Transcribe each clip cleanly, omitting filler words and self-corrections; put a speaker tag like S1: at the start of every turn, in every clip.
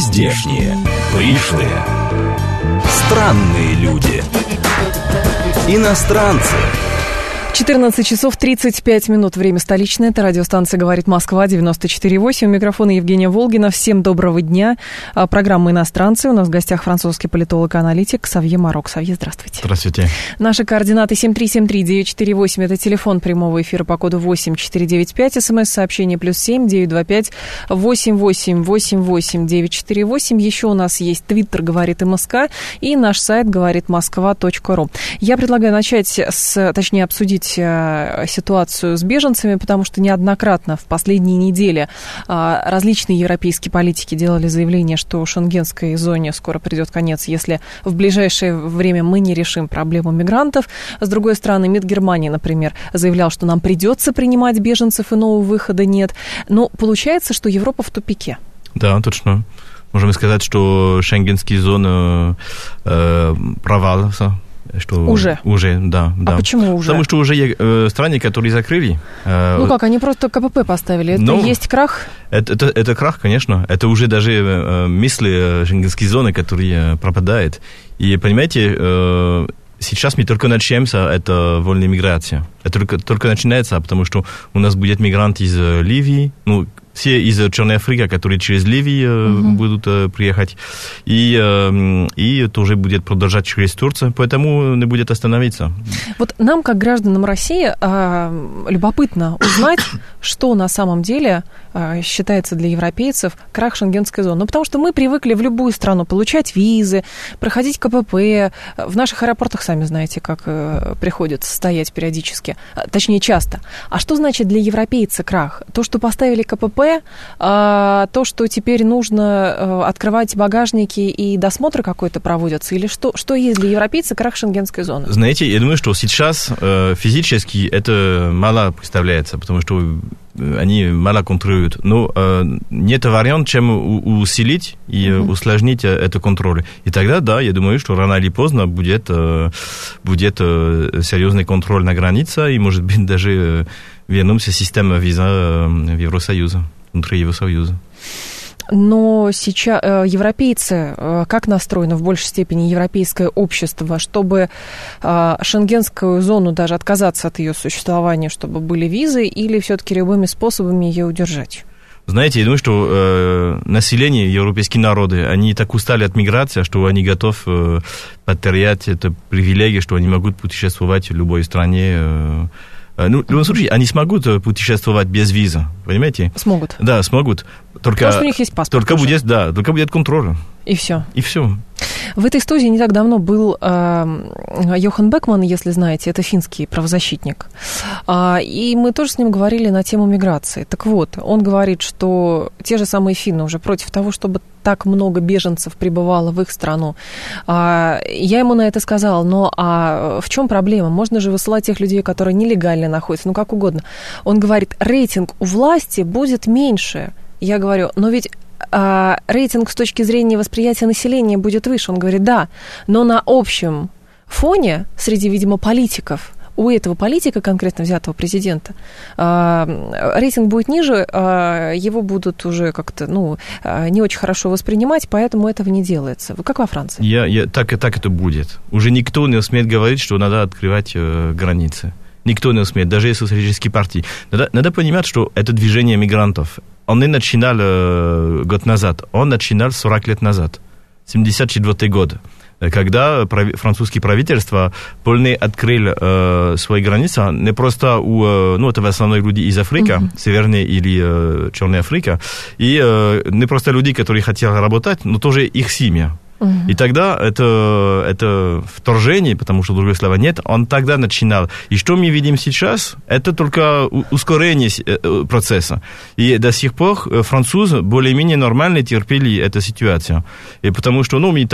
S1: нездешние, пришлые, странные люди, иностранцы.
S2: 14 часов 35 минут. Время столичное. Это радиостанция «Говорит Москва», 94.8. У микрофона Евгения Волгина. Всем доброго дня. Программа «Иностранцы». У нас в гостях французский политолог и аналитик Ксавье Марок. Ксавье, здравствуйте.
S3: Здравствуйте.
S2: Наши координаты 7373948. Это телефон прямого эфира по коду 8495. СМС-сообщение +7 925 8888 948. Еще у нас есть Твиттер «Говорит МСК» и наш сайт говоритмосква.ру. Я предлагаю начать точнее обсудить ситуацию с беженцами, потому что неоднократно в последние недели различные европейские политики делали заявление, что шенгенской зоне скоро придет конец, если в ближайшее время мы не решим проблему мигрантов. С другой стороны, МИД Германии, например, заявлял, что нам придется принимать беженцев и нового выхода нет. Но получается, что Европа в тупике.
S3: Да, точно. Можем сказать, что шенгенские зоны провалился. Что
S2: Уже,
S3: да.
S2: А почему уже?
S3: Потому что уже есть страны, которые закрыли.
S2: Ну как, они просто КПП поставили. Это есть крах?
S3: Это крах, конечно. Это уже даже мысли шенгенской зоны, которые пропадают. И, понимаете, сейчас мы только начнемся, это вольная миграция. Это только начинается, потому что у нас будет мигрант из Ливии, все из Черной Африки, которые через Ливию будут приехать, и тоже будет продолжать через Турцию, поэтому не будет остановиться.
S2: Вот нам, как гражданам России, любопытно узнать, что на самом деле считается для европейцев крах шенгенской зоны. Потому что мы привыкли в любую страну получать визы, проходить КПП. В наших аэропортах, сами знаете, как приходится стоять периодически, точнее, часто. А что значит для европейца крах? То, что поставили КПП, то, что теперь нужно открывать багажники и досмотры какой-то проводятся, или что есть для европейца крах шенгенской зоны? Знаете,
S3: я думаю, что сейчас физически это мало представляется, потому что они мало контролируют. Но нет варианта, чем усилить и усложнить этот контроль. И тогда, да, я думаю, что рано или поздно будет серьезный контроль на границе, и, может быть, даже вернемся к системе виза в Евросоюзе, внутри Евросоюза.
S2: Но сейчас европейцы как настроены, в большей степени европейское общество, чтобы шенгенскую зону, даже отказаться от ее существования, чтобы были визы, или все-таки любыми способами ее удержать?
S3: Знаете, я думаю, что население, европейские народы, они так устали от миграции, что они готовы потерять эту привилегию, что они могут путешествовать в любой стране. В любом случае, они смогут путешествовать без визы, понимаете?
S2: Смогут.
S3: Да, смогут. Потому что
S2: у них есть паспорт.
S3: Только будет контроль.
S2: И все.
S3: И все.
S2: В этой студии не так давно был Йохан Бекман, если знаете, это финский правозащитник. И мы тоже с ним говорили на тему миграции. Так вот, он говорит, что те же самые финны уже против того, чтобы так много беженцев прибывало в их страну. Я ему на это сказала, в чем проблема? Можно же высылать тех людей, которые нелегально находятся, как угодно. Он говорит, рейтинг у власти будет меньше. Я говорю, но ведь рейтинг с точки зрения восприятия населения будет выше. Он говорит, да, но на общем фоне среди, видимо, политиков, у этого политика, конкретно взятого президента, рейтинг будет ниже, его будут уже как-то, не очень хорошо воспринимать, поэтому этого не делается. Как во Франции?
S3: Так это будет. Уже никто не смеет говорить, что надо открывать границы. Никто не смеет, даже социалистические партии. Надо понимать, что это движение мигрантов. Он не начинал год назад, он начинал 40 лет назад, 1974 год, когда французское правительство полностью открыло свои границы, не просто это в основном люди из Африки, Северной или Черной Африки, и не просто люди, которые хотели работать, но тоже их семьи. И тогда это вторжение, потому что другого слова нет, он тогда начинал. И что мы видим сейчас, это только ускорение процесса. И до сих пор французы более-менее нормально терпели эту ситуацию. И потому что, мы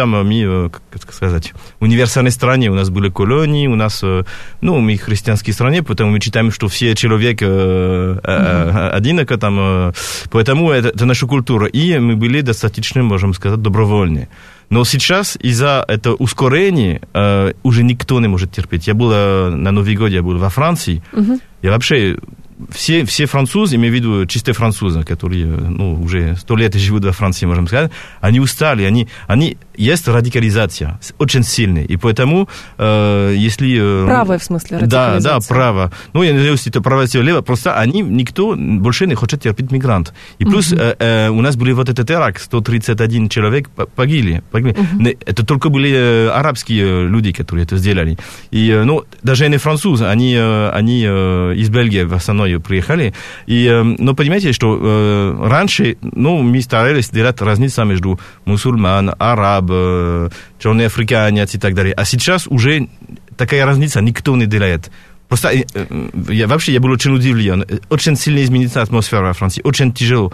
S3: универсальной стране, у нас были колонии, у нас, мы христианские стране, поэтому мы считаем, что все человек одинаково там, поэтому это наша культура. И мы были достаточно, можем сказать, добровольны. Но сейчас из-за этого ускорения уже никто не может терпеть. Я был на Новый год, я был во Франции. Я вообще все французы, имею в виду чистые французы, которые уже 100 лет живут во Франции, можем сказать, они устали, есть радикализация, очень сильная. И поэтому, если...
S2: Правая, в смысле, радикализация.
S3: Да, право. Я не знаю, если это право, если лево, просто никто больше не хочет терпеть мигрант. И плюс у нас были вот этот теракт, 131 человек погибли. Это только были арабские люди, которые это сделали. И, даже не французы, они из Бельгии в основном приехали. Но понимаете, что раньше, мы старались делать разницу между мусульман, араб, черный африканец и так далее. А сейчас уже такая разница никто не делает. Просто я был очень удивлен. Очень сильно изменится атмосфера во Франции. Очень тяжело.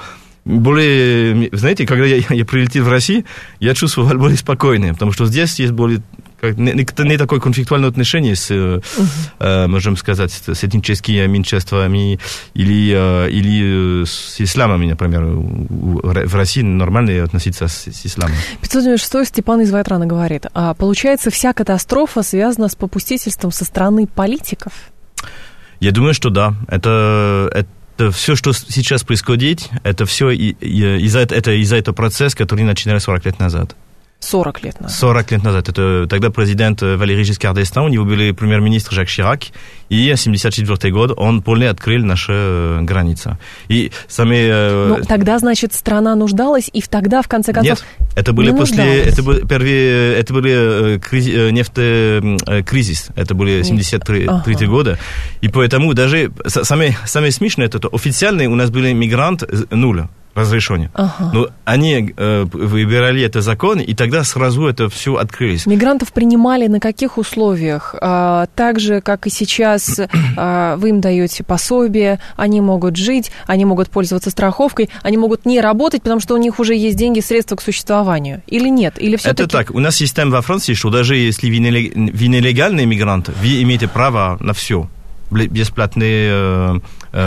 S3: Знаете, когда я прилетел в Россию, я чувствовал более спокойно, потому что здесь есть более... не такое конфликтуальное отношение с, можем сказать, с этническими меньшинствами или с исламами, например. В России нормально относиться с исламом.
S2: 596 Степан из Вайтрана говорит, получается, вся катастрофа связана с попустительством со стороны политиков?
S3: Я думаю, что да. Это все, что сейчас происходит, это все из-за этого процесса, который начинали 40 лет назад.
S2: 40 лет назад.
S3: 40 лет назад. Это тогда президент Валерий Жискар д'Estaing, у него был премьер-министр Жак Ширак, и в 1974 год он полностью открыл наши границы. И сами...
S2: тогда, значит, страна нуждалась, и тогда, в конце концов,
S3: нет, это были это были нефтекризис, это были 73 года, и поэтому даже самое смешное, это официальные у нас были мигранты нуля. Разрешение. Но они выбирали этот закон, и тогда сразу это все открылись.
S2: Мигрантов принимали на каких условиях? Так же, как и сейчас, вы им даете пособие, они могут жить, они могут пользоваться страховкой, они могут не работать, потому что у них уже есть деньги, средства к существованию. Или нет? Или все-таки...
S3: Это так. У нас система во Франции, что даже если вы нелегальный мигрант, вы имеете право на все. Бесплатные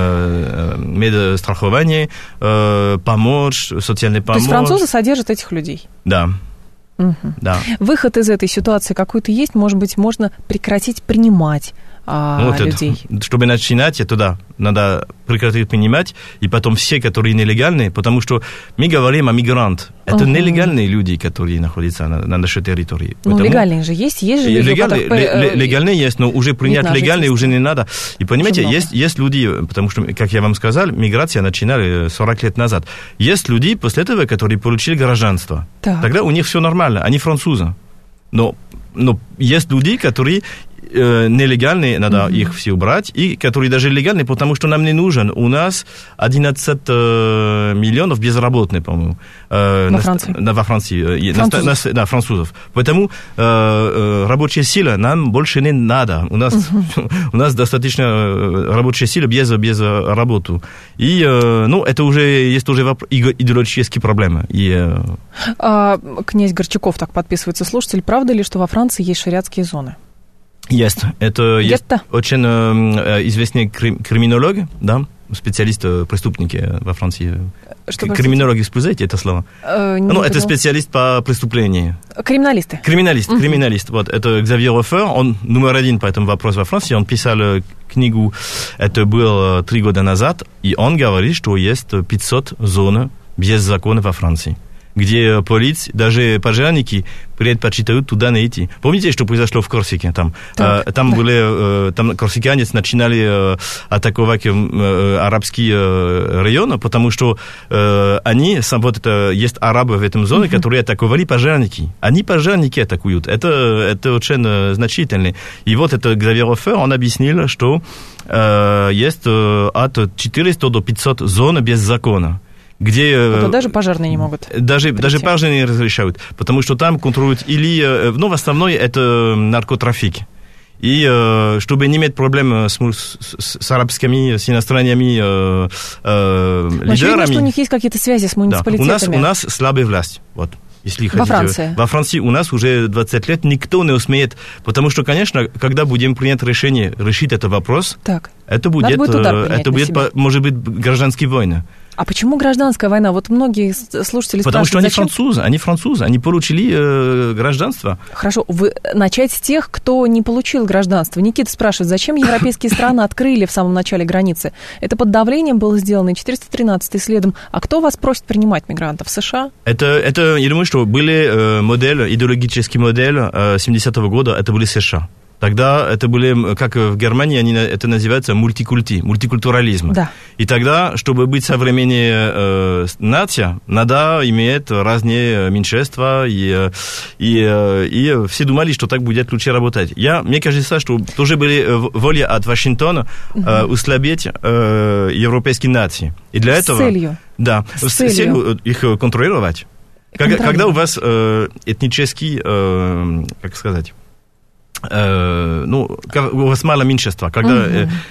S3: медстрахование, помощь, социальная помощь.
S2: То есть французы содержат этих людей?
S3: Да. Да.
S2: Выход из этой ситуации какой-то есть? Может быть, можно прекратить принимать людей?
S3: Чтобы начинать, это да, надо прекратить принимать, и потом все, которые нелегальные, потому что мы говорим о мигрантах. Это нелегальные люди, которые находятся на нашей территории.
S2: Легальные же есть же
S3: легальные есть, но уже принять легальные уже не надо. И понимаете, есть люди, потому что, как я вам сказал, миграция начинали 40 лет назад. Есть люди после этого, которые получили гражданство. Тогда у них все нормально, они французы. Но есть люди, которые нелегальные, надо их все убрать, и которые даже легальные, потому что нам не нужен. У нас 11 миллионов безработных, по-моему.
S2: Во Франции?
S3: Во Франции. Французов. Поэтому рабочая сила нам больше не надо. У нас достаточно рабочей силы без работы. И это уже есть идеологические проблемы.
S2: Князь Горчаков так подписывается. Слушатель, правда ли, что во Франции есть шариатские зоны?
S3: Есть. Это есть очень известный криминолог, да, специалист преступники во Франции. Криминолог, используете это слово? Это специалист по преступлению.
S2: Криминалисты.
S3: Криминалист. Вот, это Ксавье Роффер, он номер один по этому вопросу во Франции, он писал книгу, это было 3 года назад, и он говорит, что есть 500 зон без закона во Франции, где полиция, даже пожарники предпочитают туда не идти. Помните, что произошло в Корсике? Там корсиканец начинали атаковать арабские районы, потому что есть арабы в этом зоне, которые атаковали пожарники. Они пожарники атакуют. Это очень значительно. И вот это Ксавье Роффер, он объяснил, что есть от 400 до 500 зон без закона, где... даже
S2: пожарные не могут.
S3: Даже пожарные не разрешают, потому что там контролируют или... в основном это наркотрафик. И чтобы не иметь проблем с арабскими, с иностранными лидерами...
S2: Очевидно, что у них есть какие-то связи с муниципалитетами.
S3: У нас слабая власть. Вот. Если
S2: во Франции?
S3: Во Франции у нас уже 20 лет никто не умеет, потому что, конечно, когда будем принять решение решить этот вопрос, это будет может быть, гражданские войны.
S2: А почему гражданская война? Вот многие слушатели
S3: Потому что
S2: спрашивают,
S3: они французы, они получили гражданство.
S2: Хорошо, начать с тех, кто не получил гражданство. Никита спрашивает, зачем европейские страны открыли в самом начале границы? Это под давлением было сделано, и 413-й следом. А кто вас просит принимать мигрантов? США?
S3: Это, я думаю, что были идеологический модель 70-го года, это были США. Тогда это были, как в Германии, это называется мультикультурализм.
S2: Да.
S3: И тогда, чтобы быть современнее нация, надо иметь разные меньшинства, и все думали, что так будет лучше работать. Мне кажется, что тоже были воли от Вашингтона услабить европейские нации. И для этого...
S2: С целью?
S3: Да, с целью их контролировать. Когда у вас этнический, как сказать... у вас мало меньшинства, когда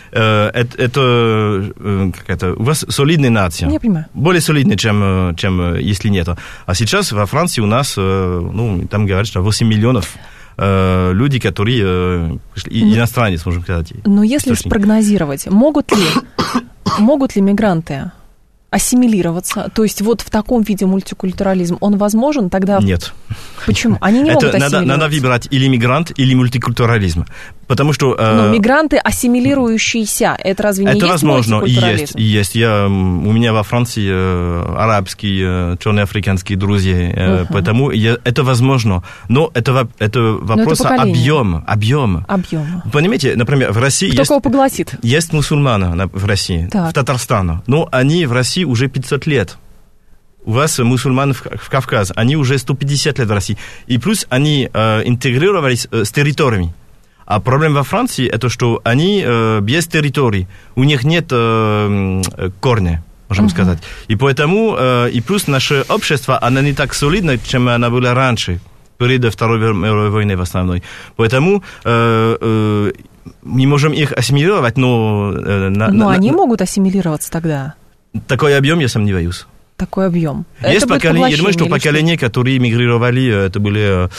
S3: у вас солидная нация.
S2: Я понимаю.
S3: Более солидная, чем если нет. А сейчас во Франции у нас, там говорят, что 8 миллионов людей, которые иностранец, можем сказать.
S2: Но если спрогнозировать, могут ли мигранты ассимилироваться? То есть вот в таком виде мультикультурализм, он возможен тогда?
S3: Нет.
S2: Почему? Они не могут ассимилироваться.
S3: Надо выбирать или мигрант, или мультикультурализм. Потому что...
S2: Но мигранты ассимилирующиеся, это разве не есть мультикультурализм?
S3: Есть. У меня во Франции арабские, черноафриканские друзья, поэтому это возможно. Но это вопрос объема. Понимаете, например, в России
S2: кто кого поглотит?
S3: Есть мусульмане в России, в Татарстане, но они в России уже 500 лет. У вас мусульмане в Кавказе, они уже 150 лет в России. И плюс они интегрировались с территориями. А проблема во Франции, это что они без территории, у них нет корня, можем сказать. И поэтому, и плюс наше общество, оно не так солидно, чем оно было раньше, перед Второй мировой войной в основной. Поэтому мы можем их ассимилировать, но...
S2: они могут ассимилироваться тогда?
S3: Такой объем, я сомневаюсь.
S2: Такой объем.
S3: Есть поколение, я думаю, что поколения, которые мигрировали, это были,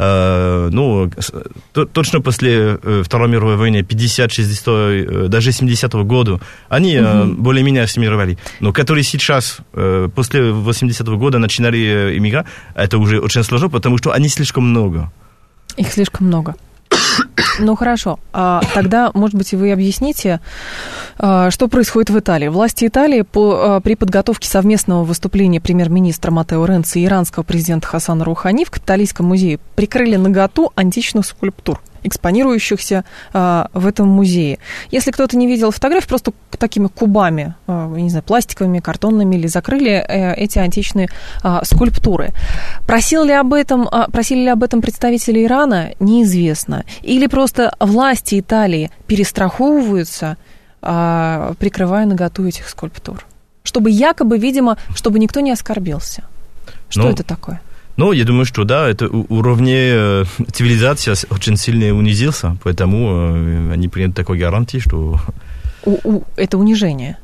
S3: точно после Второй мировой войны, 50, 60, даже 70-го года, они более-менее ассимилировали. Но которые сейчас, после 80-го года, начинали иммигрировать, это уже очень сложно, потому что они слишком много.
S2: Их слишком много. Ну, хорошо. Тогда, может быть, вы объясните, что происходит в Италии. Власти Италии при подготовке совместного выступления премьер-министра Маттео Ренци и иранского президента Хасана Роухани в Капитолийском музее прикрыли наготу античных скульптур, экспонирующихся в этом музее. Если кто-то не видел фотографий, просто такими кубами, не знаю, пластиковыми, картонными, или закрыли эти античные скульптуры. Просили ли об этом представители Ирана, неизвестно. Или просто власти Италии перестраховываются, прикрывая наготу этих скульптур. Чтобы якобы, видимо, чтобы никто не оскорбился. Что это такое?
S3: Я думаю, что да, это уровень цивилизации очень сильно унизился, поэтому они приняли такой гарантии, что...
S2: Это унижение?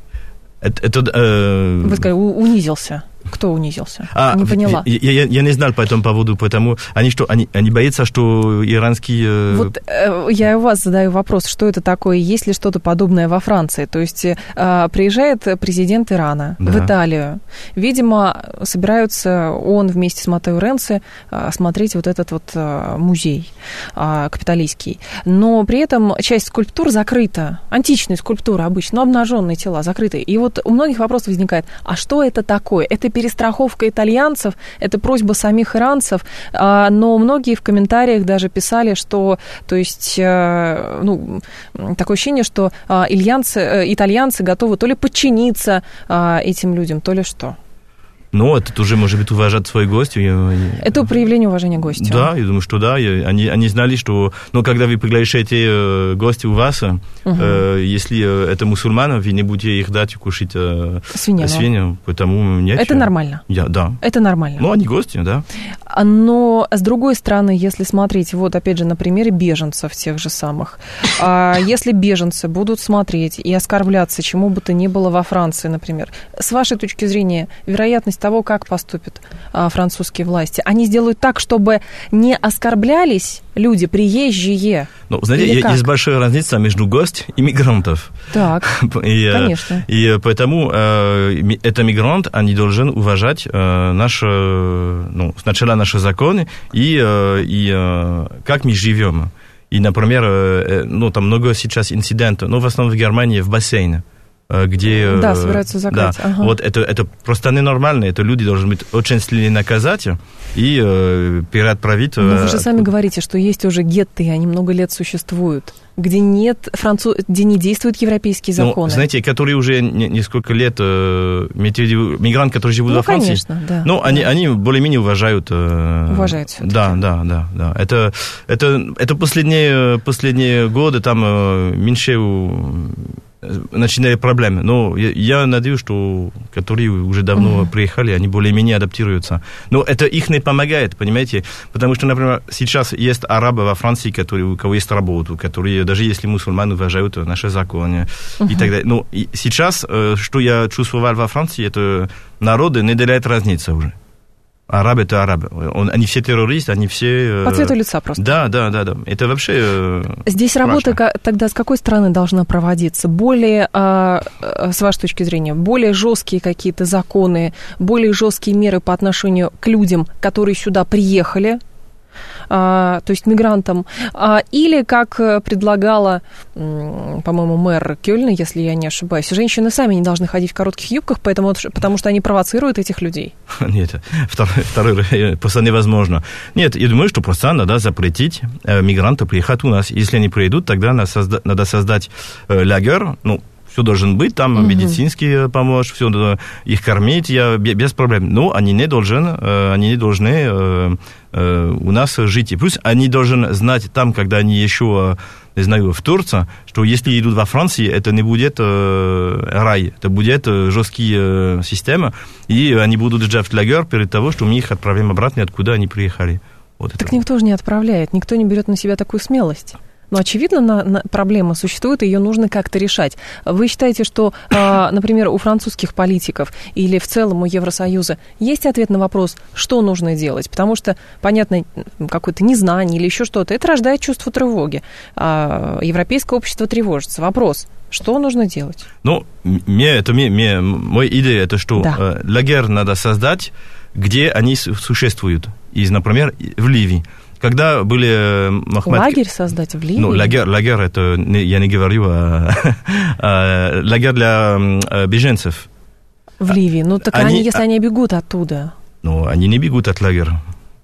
S3: Вы
S2: сказали, унизился. Кто унизился? Не поняла.
S3: Я не знал по этому поводу, потому они боятся, что иранские...
S2: Вот я у вас задаю вопрос, что это такое, есть ли что-то подобное во Франции? То есть приезжает президент Ирана в Италию, видимо, собираются он вместе с Маттео Ренци смотреть вот этот вот музей капитолийский, но при этом часть скульптур закрыта, античные скульптуры обычно, но обнаженные тела закрыты. И вот у многих вопрос возникает, а что это такое? Это перестраховка итальянцев, это просьба самих иранцев, но многие в комментариях даже писали, что, то есть, такое ощущение, что итальянцы готовы то ли подчиниться этим людям, то ли что.
S3: Это тоже, может быть, уважать своих гостей.
S2: Это проявление уважения к гостю.
S3: Да, я думаю, что да. Они знали, что... когда вы приглашаете гостей у вас, если это мусульмане, вы не будете их дать кушать свинину. Поэтому нет.
S2: Это нормально?
S3: Да.
S2: Это нормально?
S3: Они гости, да.
S2: Но, с другой стороны, если смотреть, вот опять же, на примере беженцев тех же самых, если беженцы будут смотреть и оскорбляться чему бы то ни было во Франции, например, с вашей точки зрения, вероятность того, как поступят французские власти. Они сделают так, чтобы не оскорблялись люди, приезжие.
S3: Ну, знаете, есть большая разница между гость и мигрантов.
S2: Так, конечно.
S3: И поэтому это мигрант, они должны уважать сначала наши законы и как мы живем. И, например, там много сейчас инцидентов, в основном в Германии, в бассейне, где...
S2: Да, собираются закрыть.
S3: Да, ага. Вот это просто ненормально, это люди должны быть очень сильно наказать и переотправить...
S2: Но вы же сами говорите, что есть уже гетты, и они много лет существуют, где где не действуют европейские законы.
S3: Знаете, которые уже несколько лет, мигранты, которые живут во Франции,
S2: конечно, да.
S3: Они более-менее уважают...
S2: Уважают всё-таки.
S3: Да. Это последние годы там меньше начинали проблемы. Но я надеюсь, что которые уже давно приехали, они более-менее адаптируются. Но это их не помогает, понимаете? Потому что, например, сейчас есть арабы во Франции, у кого есть работа, которые, даже если мусульмане, уважают наши законы и так далее. Но сейчас, что я чувствовал во Франции, это народы не делают разницы уже. Арабы — это арабы. Они все террористы, они все...
S2: По цвету лица просто.
S3: Да. Это вообще...
S2: Здесь работа тогда с какой стороны должна проводиться? Более, с вашей точки зрения, более жесткие какие-то законы, более жесткие меры по отношению к людям, которые сюда приехали, то есть мигрантам, или, как предлагала, по-моему, мэр Кёльна, если я не ошибаюсь, женщины сами не должны ходить в коротких юбках, потому что они провоцируют этих людей.
S3: Нет, второй просто невозможно. Нет, я думаю, что просто надо запретить мигрантам приехать у нас. Если они приедут, тогда надо создать лагерь, все должен быть, там медицинский помощь, все их кормить, без проблем. Но они не должны у нас жить. И плюс они должны знать там, когда они еще, не знаю, в Турции, что если идут во Франции, это не будет рай, это будет жесткие системы, и они будут ждать в лагерь перед того, что мы их отправим обратно, откуда они приехали. Вот
S2: так никто же не отправляет, никто не берет на себя такую смелость. Но, очевидно, проблема существует, и ее нужно как-то решать. Вы считаете, что, например, у французских политиков или в целом у Евросоюза есть ответ на вопрос, что нужно делать? Потому что, понятно, какое-то незнание или еще что-то, это рождает чувство тревоги. Европейское общество тревожится. Вопрос, что нужно делать?
S3: Моя идея, это что лагерь надо создать, где они существуют. Например, в Ливии. Когда были...
S2: Лагерь создать в Ливии?
S3: Лагерь это, я не говорю, лагерь для беженцев.
S2: В Ливии? Если они бегут оттуда?
S3: Они не бегут от лагеря.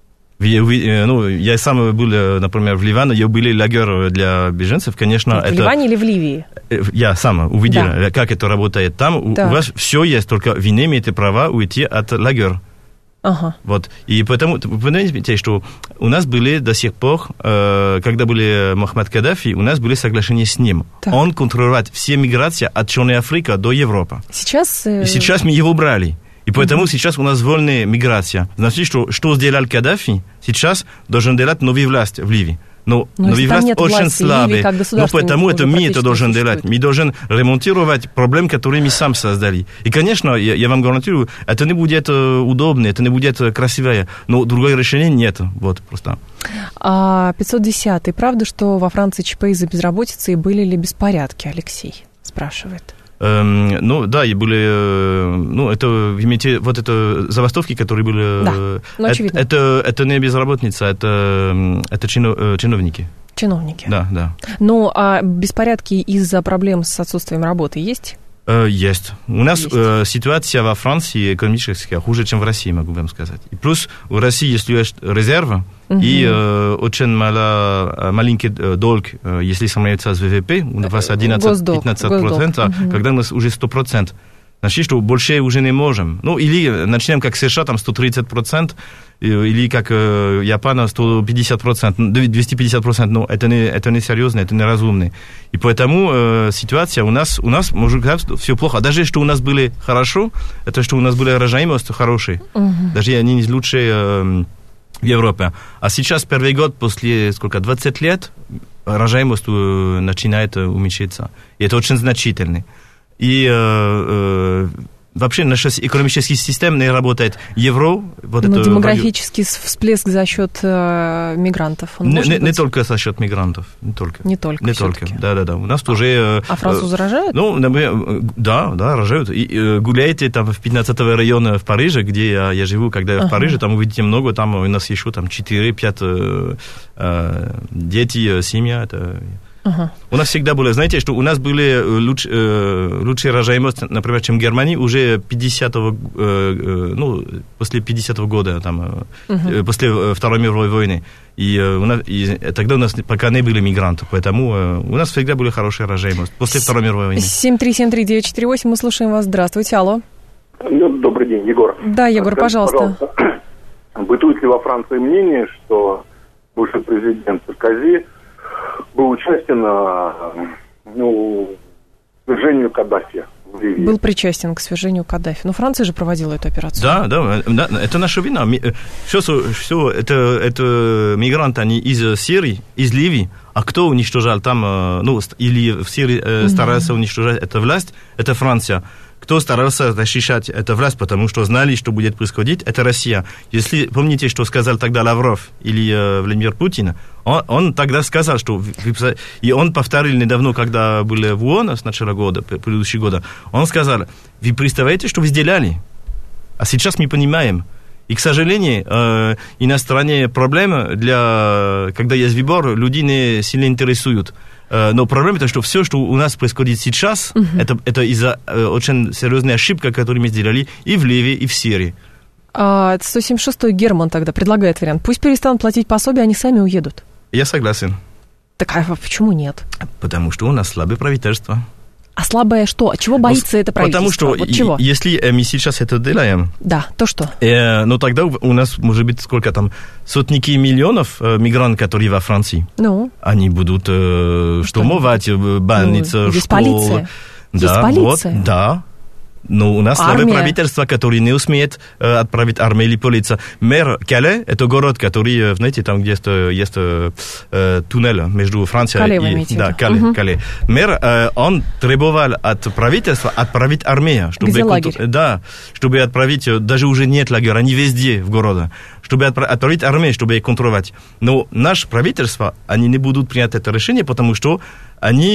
S3: Я сам был, например, в Ливане, были лагерь для беженцев, конечно.
S2: В Ливане или в Ливии?
S3: Я сам увидел, как это работает там. У вас все есть, только вы не имеете права уйти от лагеря.
S2: Ага.
S3: Вот. И поэтому, вы понимаете, что у нас были до сих пор, когда были Мохаммад Каддафи, у нас были соглашения с ним. Так. Он контролирует все миграции от Черной Африки до Европы.
S2: Сейчас
S3: мы его брали. И поэтому сейчас у нас вольная миграция. Значит, что сделал Каддафи, сейчас должен делать новые власти в Ливии. Но новые власти очень слабые. Поэтому мы это должны делать. Мы должны ремонтировать проблемы, которые мы сами создали. И, конечно, я вам гарантирую, это не будет удобно, это не будет красивее. Но другое решение нет. Вот просто.
S2: 510-й. Правда, что во Франции ЧП из-за безработицы и были ли беспорядки, Алексей спрашивает.
S3: Да, и были, это, имеете, вот это забастовки, которые были...
S2: Да, очевидно.
S3: Это не безработница, это чиновники.
S2: Чиновники.
S3: Да.
S2: Ну, а беспорядки из-за проблем с отсутствием работы есть?
S3: Есть. У нас ситуация во Франции экономическая хуже, чем в России, могу вам сказать. И плюс в России есть резервы, и очень маленький долг, если сравнивается с ВВП, у нас 11-15%, когда у нас уже 100%. Значит, что больше уже не можем. Или начнем как США, там 130%, или как Япон, 150%, 250%, это не серьезно, это не разумно. И поэтому ситуация у нас, может быть, все плохо. Даже что у нас были хорошо, это что у нас были рождаемость хорошие. Даже они не лучшие в Европе. А сейчас первый год после 20 лет рождаемость начинает уменьшиться. И это очень значительно. И вообще наша экономическая система не работает. Евро... Вот
S2: но
S3: это
S2: демографический всплеск за счет мигрантов, он может быть?
S3: Не только за счет мигрантов. Не только.
S2: Не только.
S3: Да. У нас тоже...
S2: А французы рожают?
S3: Ну, да, рожают. И гуляете там в 15-й районе в Париже, где я живу, когда я в Париже, там увидите много, там у нас еще там 4-5 дети, семья. Это... У нас всегда было, знаете, что у нас были лучшие рождаемость, например, чем в Германии, уже после 50-го года, там, после Второй мировой войны. И тогда у нас пока не были мигрантов, поэтому у нас всегда были хорошие рождаемость после Второй мировой войны.
S2: 7373948, мы слушаем вас. Здравствуйте, алло.
S4: Добрый день, Егор.
S2: Да, Егор, пожалуйста.
S4: Бытует ли во Франции мнение, что бывший президент Саркози был участен к свержению Каддафи в Ливии?
S2: Был причастен к свержению Каддафи. Но Франция же проводила эту операцию.
S3: Да, это наша вина. Все это мигранты, они из Сирии, из Ливии. А кто уничтожал там, или в Сирии старался уничтожать эту власть, это Франция. Кто старался защищать эту власть, потому что знали, что будет происходить, это Россия. Если помните, что сказал тогда Лавров или Владимир Путин, он тогда сказал, что... И он повторил недавно, когда были в ООН с начала года, предыдущего года, он сказал, вы представляете, что вы сделали? А сейчас мы понимаем. И, к сожалению, иностранные проблемы, когда есть выбор, люди не сильно интересуют. Но проблема это, что все, что у нас происходит сейчас, это из-за очень серьезной ошибки, которую мы сделали и в Ливии, и в Сирии.
S2: 176-й Герман тогда предлагает вариант. Пусть перестанут платить пособие, они сами уедут.
S3: Я согласен.
S2: Так а почему нет?
S3: Потому что у нас слабое правительство.
S2: А слабое что? Чего боится это правительство?
S3: Потому что
S2: чего?
S3: Если мы сейчас это делаем...
S2: Да, то что?
S3: Но тогда у нас, может быть, сколько там, сотни миллионов мигрантов, которые во Франции. Они будут штурмовать больницы,
S2: здесь
S3: школы.
S2: Полиция. Здесь
S3: Да,
S2: полиция.
S3: Вот, да. Но у нас слабое правительство, которое не умеет отправить армию или полицию. Мэр Кале, это город, который, знаете, там, где есть туннель между Францией
S2: Кале,
S3: да, Кале. Мэр, он требовал от правительства отправить армию.
S2: Где лагерь?
S3: Да, чтобы отправить, даже уже нет лагеря, они везде в городе. Чтобы отправить армию, чтобы их контролировать. Но наше правительство, они не будут принять это решение, потому что они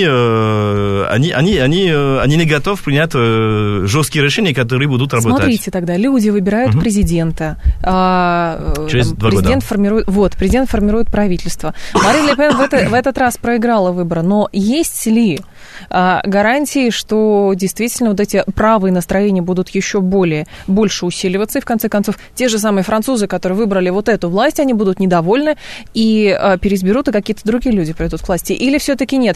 S3: не готовы принять жесткие решения, которые будут работать.
S2: Смотрите тогда, люди выбирают президента.
S3: Через 2 года.
S2: Президент формирует правительство. Марин Ле Пен в этот раз проиграла выборы, но есть ли гарантии, что действительно вот эти правые настроения будут еще больше усиливаться, и в конце концов те же самые французы, которые выбрали вот эту власть, они будут недовольны и переизберут, и какие-то другие люди придут к власти? Или все-таки нет?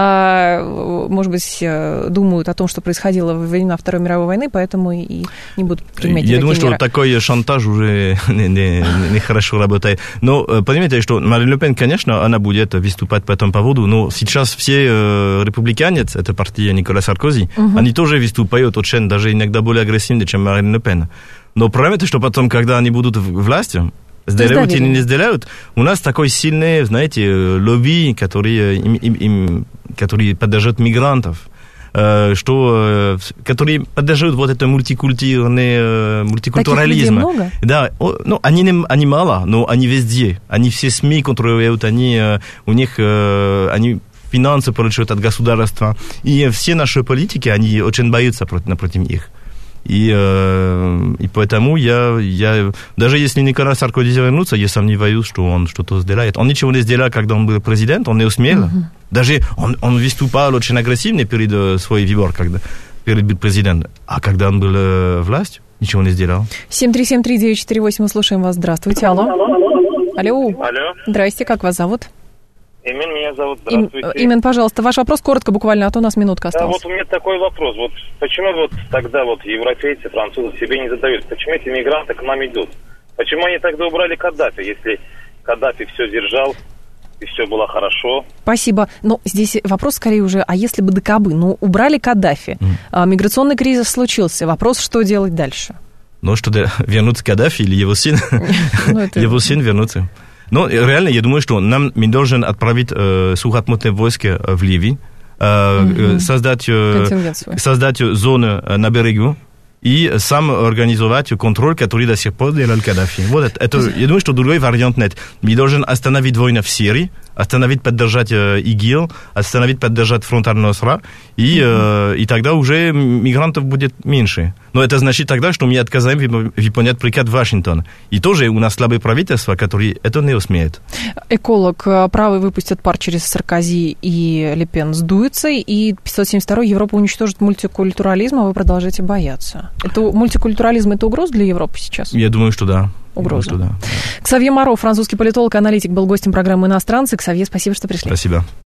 S2: Может быть, думают о том, что происходило во времена Второй мировой войны, поэтому и не будут принимать
S3: Я думаю,
S2: меры.
S3: что такой шантаж уже не хорошо работает. Но понимаете, что Марин Ле Пен, конечно, она будет выступать по этому поводу, но сейчас все республиканцы, это партия Николя Саркози, они тоже выступают очень, даже иногда более агрессивно, чем Марин Ле Пен. Но проблема это, что потом, когда они будут в власти, сделают или не сделают, у нас такой сильный, знаете, лобби, который поддерживает мигрантов, которые поддерживают вот это мультикультурализм.
S2: Таких людей много?
S3: Да, они мало, но они везде. Они все СМИ контролируют, у них они финансы получают от государства. И все наши политики, они очень боятся против них. И поэтому я даже если Николя Саркози вернется, я сомневаюсь, что он что-то сделает. Он ничего не сделал, когда он был президент, он не успел. Даже он выступал очень агрессивно перед свой выбор, перед президентом. А когда он был власть, ничего не сделал.
S2: 7373948, мы слушаем вас. Здравствуйте, алло. Алло. Здрасте, как вас зовут?
S5: Имен меня зовут. Здравствуйте.
S2: Имен, пожалуйста, ваш вопрос коротко буквально, а то у нас минутка осталась.
S5: Да, вот у меня такой вопрос. Вот почему тогда европейцы, французы себе не задают? Почему эти мигранты к нам идут? Почему они тогда убрали Каддафи, если Каддафи все держал и все было хорошо?
S2: Спасибо. Но здесь вопрос скорее уже, а если бы докабы? Убрали Каддафи, миграционный кризис случился. Вопрос, что делать дальше?
S3: Что вернуться Каддафи или его сын? Его сын вернуться. Но реально, я думаю, что мы должны отправить сухопутные войска в Ливию, создать зону на берегу, и сам организовать контроль, который до сих пор делал Каддафи. Вот это, я думаю, что другой вариант нет. Мы должны остановить войну в Сирии, остановить, поддержать ИГИЛ, остановить, поддержать фронт Аль-Нусра, и тогда уже мигрантов будет меньше. Но это значит тогда, что мы отказываем выполнять приказ Вашингтона. И тоже у нас слабое правительство, которое это не умеет.
S2: Эколог: правый выпустят пар через Саркози и Ле Пен сдуется, и 572-й: Европа уничтожит мультикультурализм, а вы продолжаете бояться. Это мультикультурализм — это угроза для Европы сейчас?
S3: Я думаю, что да.
S2: Угроза.
S3: Думаю, что да.
S2: Ксавье Моро, французский политолог, аналитик, был гостем программы «Иностранцы». Ксавье, спасибо, что пришли.
S3: Спасибо.